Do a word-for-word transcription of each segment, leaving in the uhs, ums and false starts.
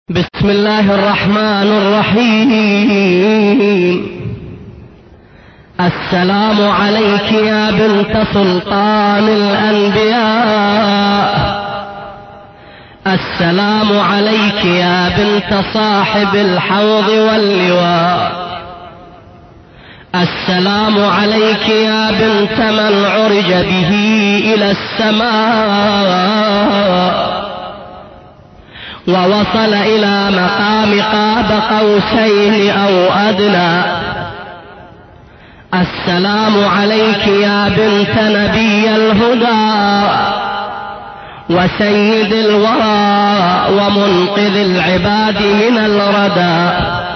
بسم الله الرحمن الرحيم. السلام عليك يا بنت سلطان الأنبياء، السلام عليك يا بنت صاحب الحوض واللواء، السلام عليك يا بنت من عرج به إلى السماء ووصل إلى مقام قاب قوسين أو أدنى. السلام عليك يا بنت نبي الهدى وسيد الورى ومنقذ العباد من الردى.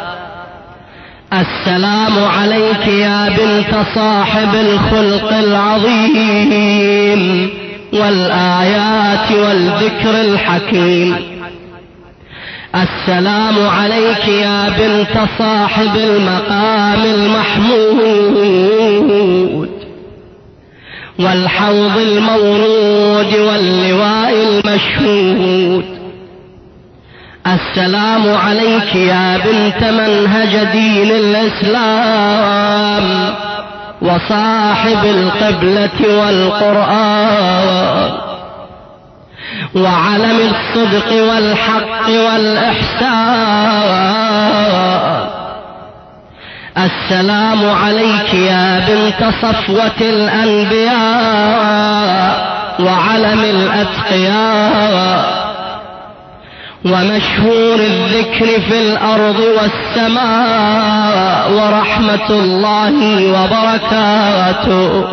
السلام عليك يا بنت صاحب الخلق العظيم والآيات والذكر الحكيم. السلام عليك يا بنت صاحب المقام المحمود والحوض المورود واللواء المشهود. السلام عليك يا بنت منهج دين الإسلام وصاحب القبلة والقرآن وعلم الصدق والحق والإحسان. السلام عليك يا بنت صفوة الأنبياء وعلم الأتقياء ومشهور الذكر في الأرض والسماء ورحمة الله وبركاته.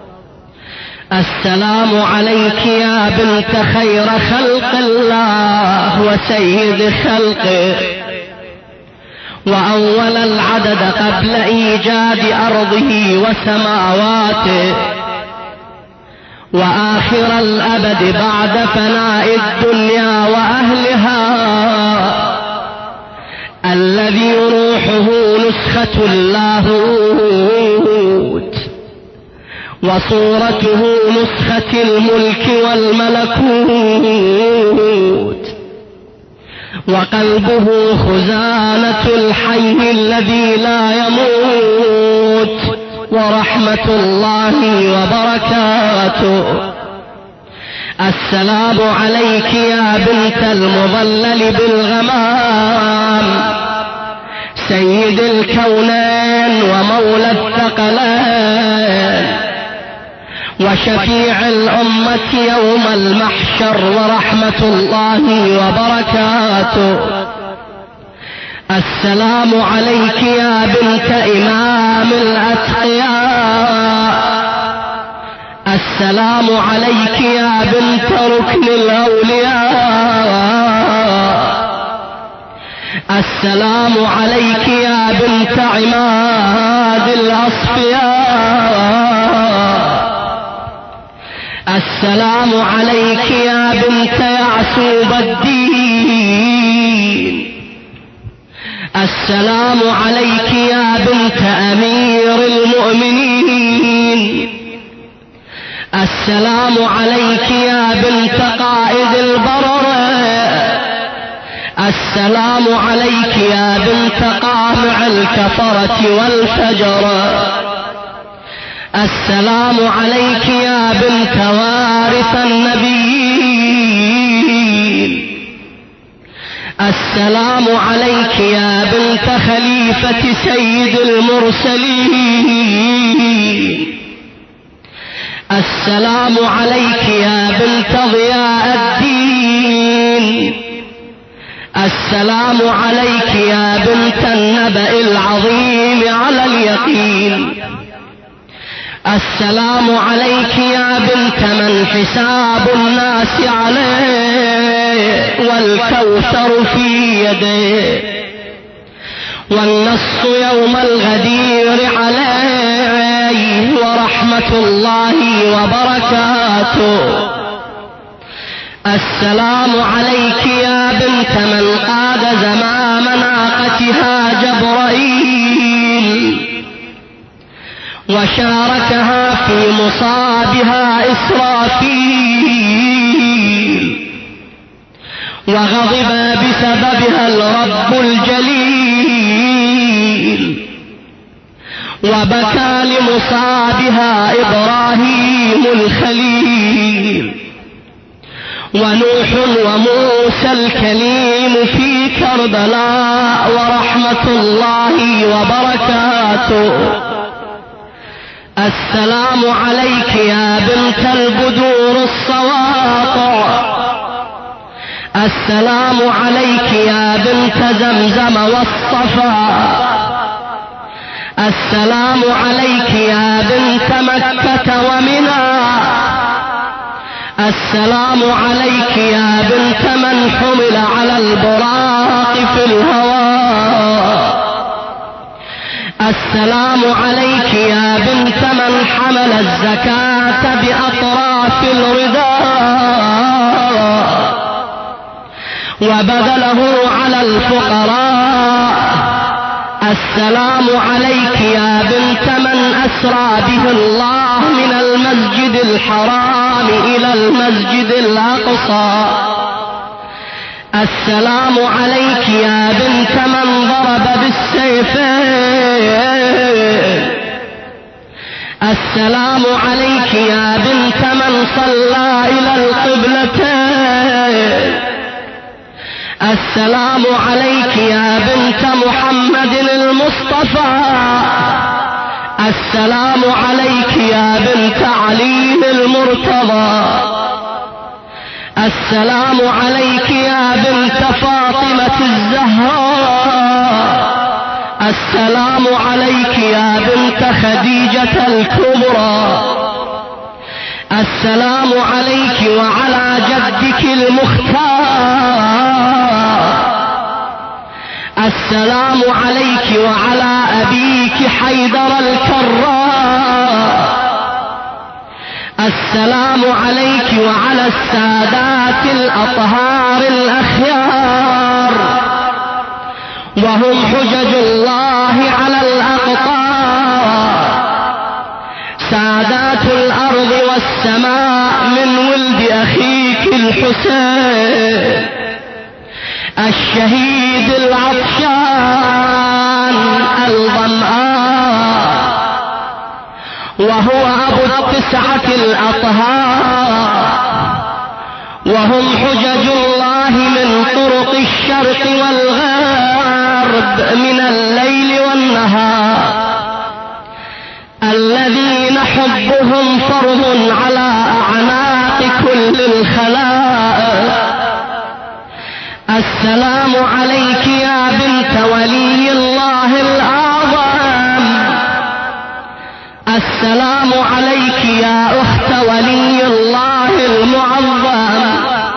السلام عليك يا بنت خير خلق الله وسيد خلقه وأول العدد قبل إيجاد أرضه وسماواته وآخر الأبد بعد فناء الدنيا وأهلها، الذي روحه نسخة اللاهوت وصورته نسخة الملك والملكوت وقلبه خزانة الحي الذي لا يموت ورحمة الله وبركاته. السلام عليك يا بنت المظلل بالغمام سيد الكونين ومولى الثقلين وشفيع الأمة يوم المحشر ورحمة الله وبركاته. السلام عليك يا بنت إمام الأتقياء، السلام عليك يا بنت ركن الأولياء، السلام عليك يا بنت عماد الأصفياء، السلام عليك يا بنت يعسوب الدين، السلام عليك يا بنت أمير المؤمنين، السلام عليك يا بنت قائد البرر، السلام عليك يا بنت قامع الكفرة والفجر، السلام عليك يا بنت وارث النبيين، السلام عليك يا بنت خليفة سيد المرسلين، السلام عليك يا بنت ضياء الدين، السلام عليك يا بنت النبأ العظيم على اليقين، السلام عليك يا بنت من حساب الناس عليه والكوثر في يديه والنص يوم الغدير عليه ورحمة الله وبركاته. السلام عليك يا بنت من قاد زمام ناقتها جبرائيل وشاركها في مصابها إسرافيل وغضب بسببها الرب الجليل، وبكى لمصابها إبراهيم الخليل، ونوح وموسى الكليم في كربلاء، ورحمة الله وبركاته. السلام عليك يا بنت البدور السواطع، السلام عليك يا بنت زمزم والصفا، السلام عليك يا بنت مكة ومنى، السلام عليك يا بنت من حمل على البراق في الهواء، السلام عليك يا بنت من حمل الزكاة بأطراف الرداء وبذله على الفقراء، السلام عليك يا بنت من أسرى به الله من المسجد الحرام إلى المسجد الأقصى، السلام عليك يا بنت من ضرب بالسيفين، السلام عليك يا بنت من صلى إلى القبلتين، السلام عليك يا بنت محمد المصطفى، السلام عليك يا بنت علي المرتضى، السلام عليك يا بنت فاطمة الزهراء، السلام عليك يا بنت خديجة الكبرى، السلام عليك وعلى جدك المختار، السلام عليك وعلى أبيك حيدر الكرار، السلام عليك وعلى السادات الأطهار الأخيار، وهم حجج الله على الأقطار، سادات الأرض والسماء من ولد أخيك الحسين الشهيد العطشان الظمآن، وهو أبو التسعة الأطهار، وهم حجج الله من طرق الشرق والغرب من الليل والنهار، الذين حبهم فرض على أعناق كل الخلائق. السلام عليك يا بنت ولي الله الأعظم، السلام عليك يا أخت ولي الله المعظم،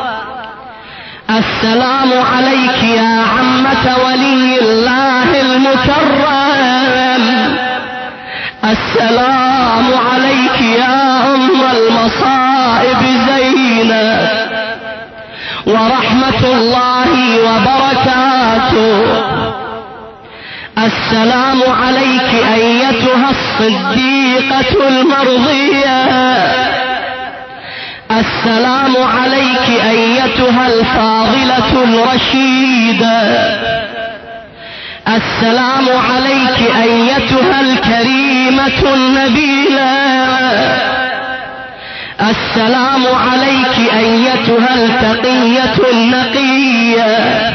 السلام عليك يا عمة ولي الله المكرم، السلام عليك يا أم المصائب زينب، ورحمة الله وبركاته. السلام عليك أيتها الصديقة المرضية، السلام عليك أيتها الفاضلة الرشيدة، السلام عليك أيتها الكريمة النبيلة، السلام عليك أيتها التقية النقية،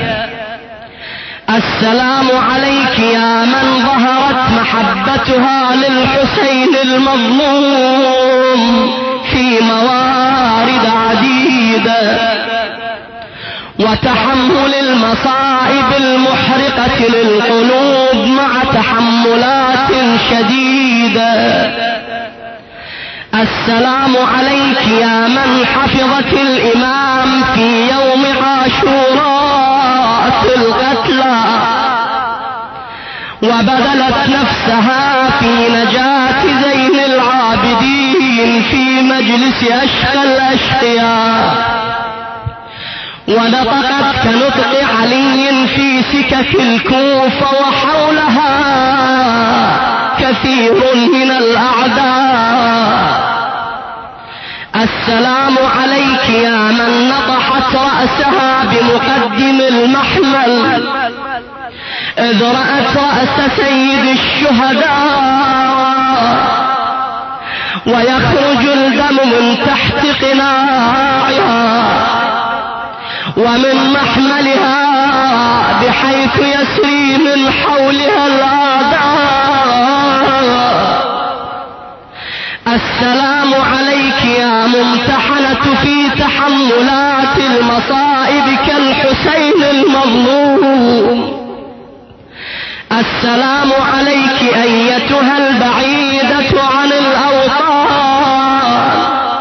السلام عليك يا من ظهرت محبتها للحسين المظلوم في موارد عديدة، وتحمل المصائب المحرقة للقلوب مع تحملات شديدة. السلام عليك يا من حفظت الإمام في يوم عاشوراء في القتلى، وبذلت نفسها في نجاة زين العابدين في مجلس أشقى الأشقياء، ونطقت كنطق علي في سكك الكوفة وحولها كثير من الأعداء. السلام عليك يا من نطحت رأسها بمقدم المحمل إذ رأت رأس سيد الشهداء ويخرج الدم من تحت قناعها ومن محملها بحيث يسري من حولها الأعداء. السلام عليك يا ممتحنة في تحملات المصائب كالحسين المظلوم. السلام عليك أيتها البعيدة عن الأوطان.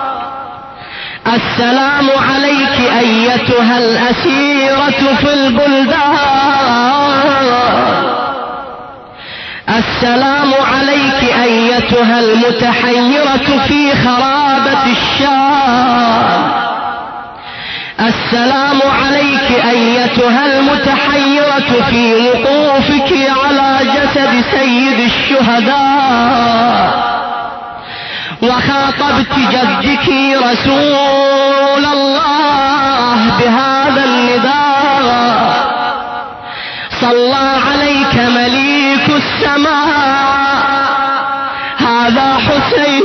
السلام عليك أيتها الأسيرة في البلدان. السلام عليك أيتها المتحيرة في خرابة الشام. السلام عليك أيتها المتحيرة في وقوفك على جسد سيد الشهداء وخاطبت جدك رسول الله بهذا النداء. صلى عليك مليك السماء هذا حسين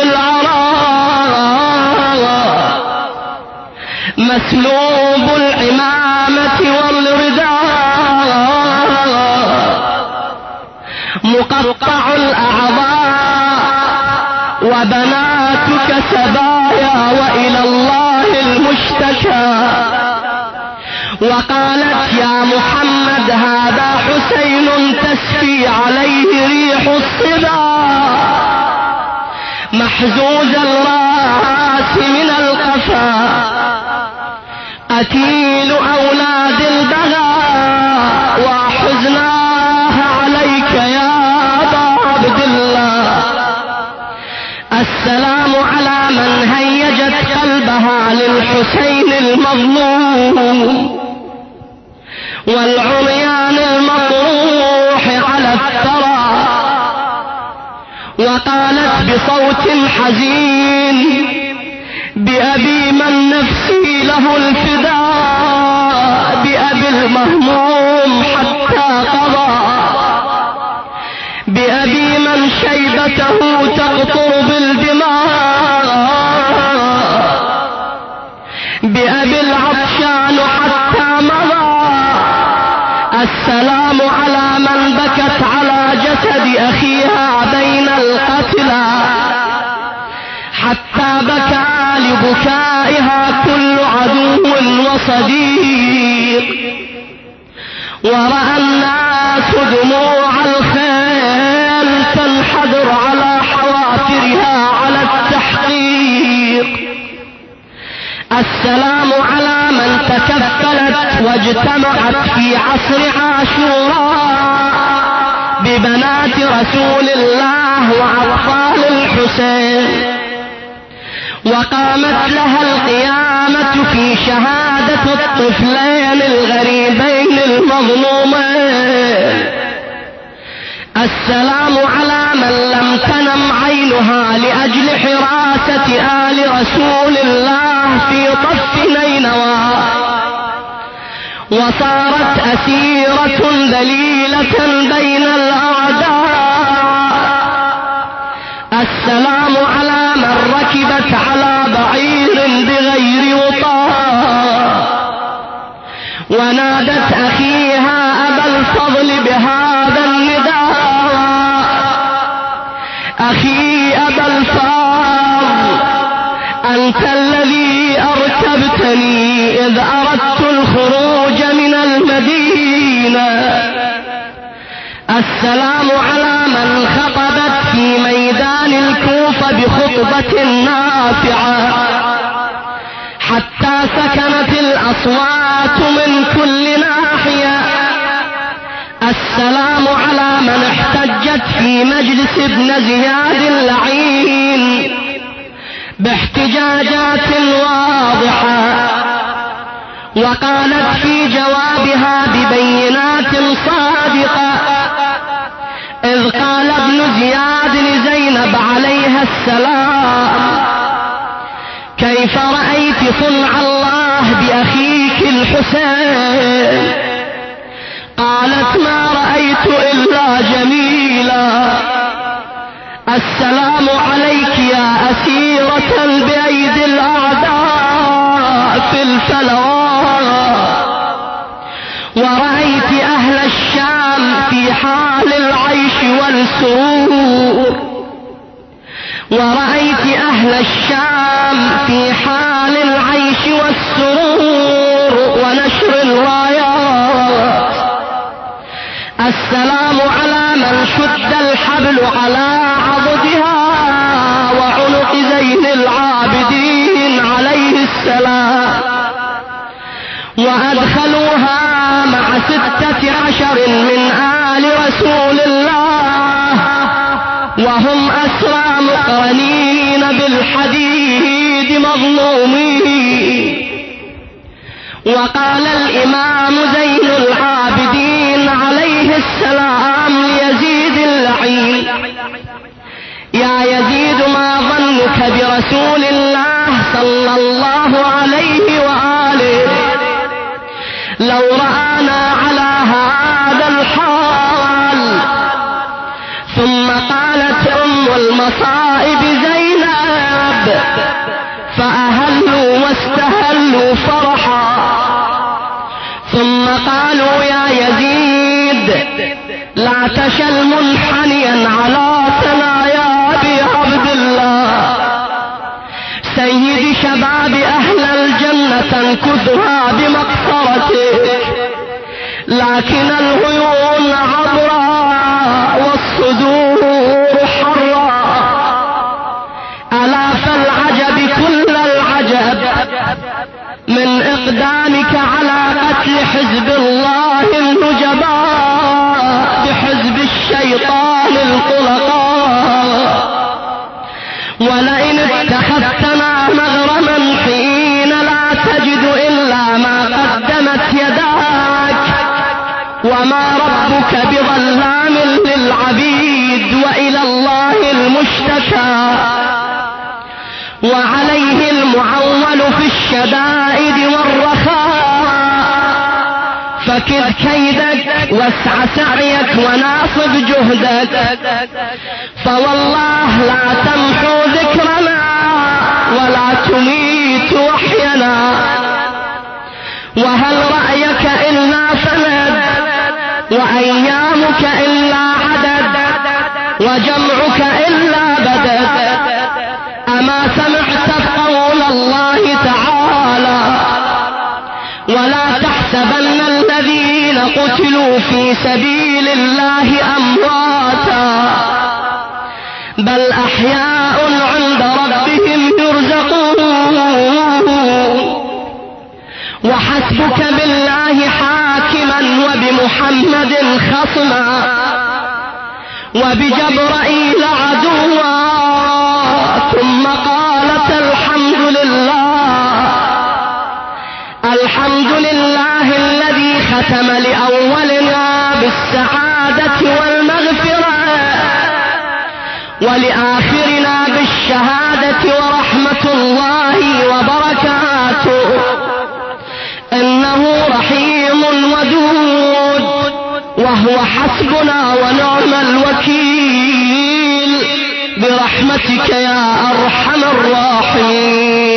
بالعراء مسلوب العمامة والرداء مقطع الأعضاء وبناتك سبايا وإلى الله المشتكى. وقالت يا محمد هذا حسين تسفي عليه ريح الصبا محزوز الراس من القفا قتيل أولاد البغاء وحزناه عليك يا أبا عبد الله. السلام على من هيجت قلبها للحسين المظلوم والعريان المطروح على الثرى. وقالت بصوت حزين بأبي من نفسي له الفداء بأبي المهموم حتى قضى بأبي من شيبته تقطر بالدماء بأبي العطشان حتى مضى. السلام على من بكت على جسد أخيها بين القتلى حتى بكى لبكائها كل عدو وصديق. ورأى الناس دموع الخيل تنحدر على حوافرها على التحقيق. السلام على من تكفلت واجتمعت في عصر عاشوراء ببنات رسول الله وأطفال الحسين وقامت لها القيامة في شهادة الطفلين الغريبين المظلومين. السلام على من لم تنم عينها لأجل حراسة آل رسول الله في طف نينوى وصارت أسيرة ذليلة بين الأعداء. السلام على من ركبت على بعير بغير وطاء ونادت أخيها أبا الفضل بهذا النداء. أخي أبا الفضل أنت الذي أركبتني إذ أردت الخروج من المدينة. السلام على من خطبت في ميدان الكوفة بخطبة نافعة حتى سكنت الأصوات من كل ناحية. السلام على من احتجت في مجلس ابن زياد اللعين باحتجاجات واضحة وقالت في جوابها ببينات صادقة إذ قال ابن زياد لزينب عليها السلام كيف رأيت صنع الله بأخيك الحسين. قالت ما رأيت إلا جميلا. السلام عليك يا أسيرة بأيدي الأعداء في الفلوات. ورأيت أهل الشام في حال العيش والسرور. ورأيت أهل الشام في حال العيش والسرور ونشر الرايات. السلام على من شد الحبل على عضدها وعنق زين العابدين عليه السلام. وأدخلوها مع ستة عشر من آل رسول الله وهم أسرى مقرنين بالحديد مظلومين. وقال الإمام زين العابدين عليه السلام ليزيد اللعين: يا يزيد ما ظنك برسول الله صلى الله عليه وآله لو رآنا على هذا الحال. ثم قالت أم المصائب زينب: فأهلوا واستهلوا فرحا. ثم قالوا يا يزيد لا تشل منحنيا على ثنايا أبي عبد الله سيد شباب أهل الجنة تنكثها بمقصرتك، لكن العيون عبراء والصدور حراء. ألا فالعجب كل العجب من إقدامك على قتل حزب الله النجباء بحزب الشيطان القلقاء. ولئن اتخذتنا مغرما حين لا تجد إلا ما قدمت يداك وما ربك بظلام للعبيد وإلى الله المشتكى وعليه المعول في الشدائد والرخاء. فكد كيدك واسع سعيك وناصب جهدك، فوالله لا تمحو ذكرنا ولا تميت وحينا. وهل رأيك إلا فند وأيامك إلا عدد وجمعك إلا بدد. أما سمعت قول الله تعالى: ولا تحسبن الذين قتلوا في سبيل الله أمواتا بل أحياء عند ربهم يرزقون. وحسبك بالله حاكما وبمحمد خصما وبجبرائيل عدوا. ثم قالت الحمد لله الحمد لله الذي ختم لأولنا بالسعادة والمغفرة ولآخرنا بالشهادة ورحمة الله وبركاته. إنه رحيم ودود وهو حسبنا ونعم الوكيل برحمتك يا أرحم الراحمين.